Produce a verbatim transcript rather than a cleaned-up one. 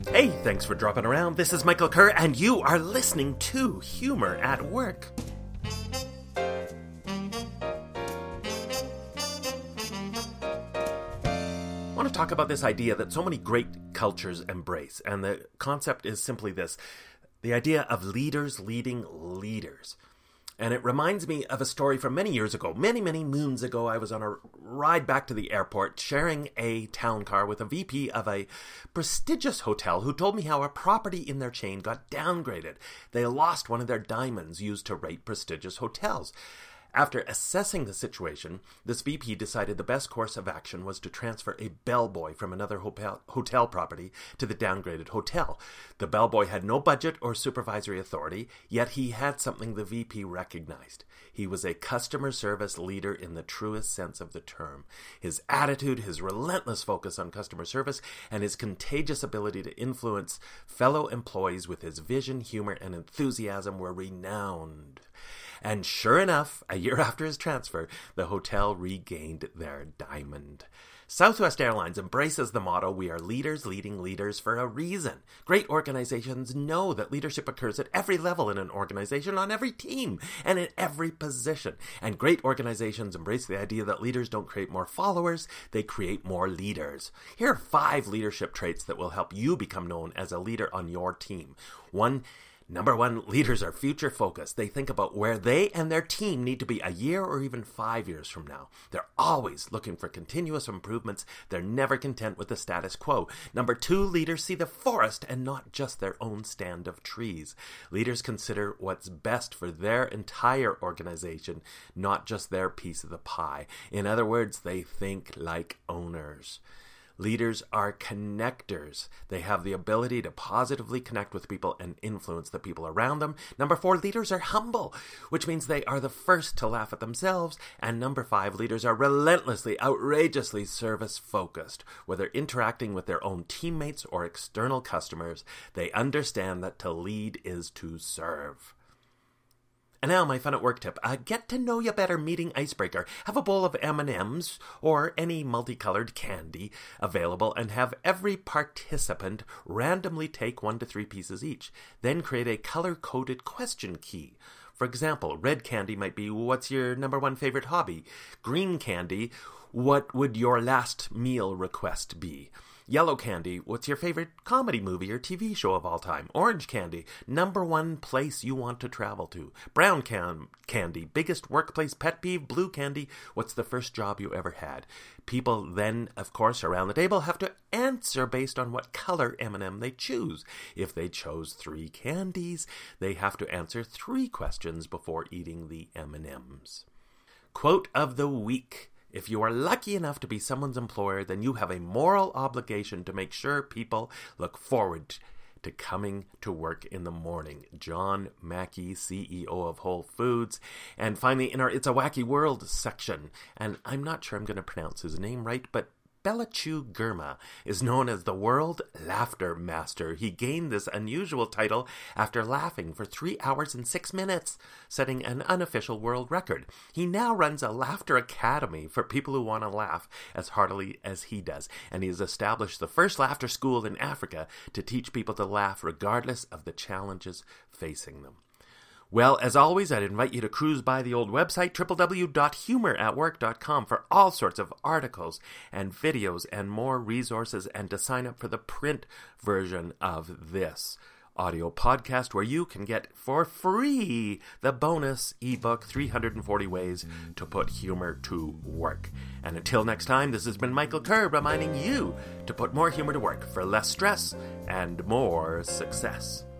Hey, thanks for dropping around. This is Michael Kerr, and you are listening to Humor at Work. I want to talk about this idea that so many great cultures embrace, and the concept is simply this: the idea of leaders leading leaders. And it reminds me of a story from many years ago. Many, many moons ago, I was on a ride back to the airport sharing a town car with a V P of a prestigious hotel who told me how a property in their chain got downgraded. They lost one of their diamonds used to rate prestigious hotels. After assessing the situation, this V P decided the best course of action was to transfer a bellboy from another hotel, hotel property to the downgraded hotel. The bellboy had no budget or supervisory authority, yet he had something the V P recognized. He was a customer service leader in the truest sense of the term. His attitude, his relentless focus on customer service, and his contagious ability to influence fellow employees with his vision, humor, and enthusiasm were renowned. And sure enough, a year after his transfer, the hotel regained their diamond. Southwest Airlines embraces the motto, "We are leaders leading leaders," for a reason. Great organizations know that leadership occurs at every level in an organization, on every team, and in every position. And great organizations embrace the idea that leaders don't create more followers, they create more leaders. Here are five leadership traits that will help you become known as a leader on your team. One, Number one, leaders are future-focused. They think about where they and their team need to be a year or even five years from now. They're always looking for continuous improvements. They're never content with the status quo. Number two, leaders see the forest and not just their own stand of trees. Leaders consider what's best for their entire organization, not just their piece of the pie. In other words, they think like owners. Leaders are connectors. They have the ability to positively connect with people and influence the people around them. Number four, leaders are humble, which means they are the first to laugh at themselves. And number five, leaders are relentlessly, outrageously service-focused. Whether interacting with their own teammates or external customers, they understand that to lead is to serve. And now my fun at work tip. Uh, get to know you better meeting icebreaker. Have a bowl of M and M's or any multicolored candy available and have every participant randomly take one to three pieces each. Then create a color-coded question key. For example, red candy might be, what's your number one favorite hobby? Green candy, what would your last meal request be? Yellow candy, what's your favorite comedy movie or T V show of all time? Orange candy, number one place you want to travel to. Brown can- candy, biggest workplace pet peeve. Blue candy, what's the first job you ever had? People then, of course, around the table have to answer based on what color M and M they choose. If they chose three candies, they have to answer three questions before eating the M and M's. Quote of the week. If you are lucky enough to be someone's employer, then you have a moral obligation to make sure people look forward to coming to work in the morning. John Mackey, C E O of Whole Foods. And finally, in our It's a Wacky World section, and I'm not sure I'm going to pronounce his name right, but Belachu Girma is known as the World Laughter Master. He gained this unusual title after laughing for three hours and six minutes, setting an unofficial world record. He now runs a laughter academy for people who want to laugh as heartily as he does, and he has established the first laughter school in Africa to teach people to laugh regardless of the challenges facing them. Well, as always, I'd invite you to cruise by the old website, w w w dot humor at work dot com, for all sorts of articles and videos and more resources, and to sign up for the print version of this audio podcast, where you can get for free the bonus ebook, three hundred forty Ways to Put Humor to Work. And until next time, this has been Michael Kerr reminding you to put more humor to work for less stress and more success.